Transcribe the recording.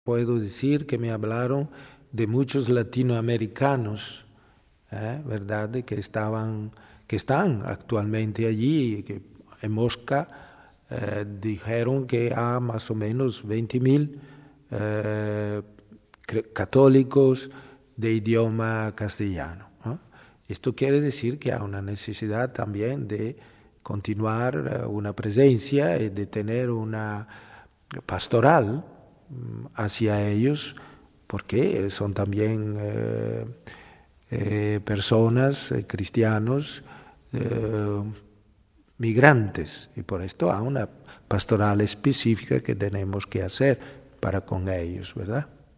Puedo decir que me hablaron de muchos latinoamericanos, ¿verdad? Que están actualmente allí, que en Mosca dijeron que hay más o menos 20.000 eh, católicos de idioma castellano, ¿no? Esto quiere decir que hay una necesidad también de continuar una presencia y de tener una pastoral hacia ellos, porque son también personas, cristianos, migrantes, y por esto hay una pastoral específica que tenemos que hacer para con ellos, ¿verdad?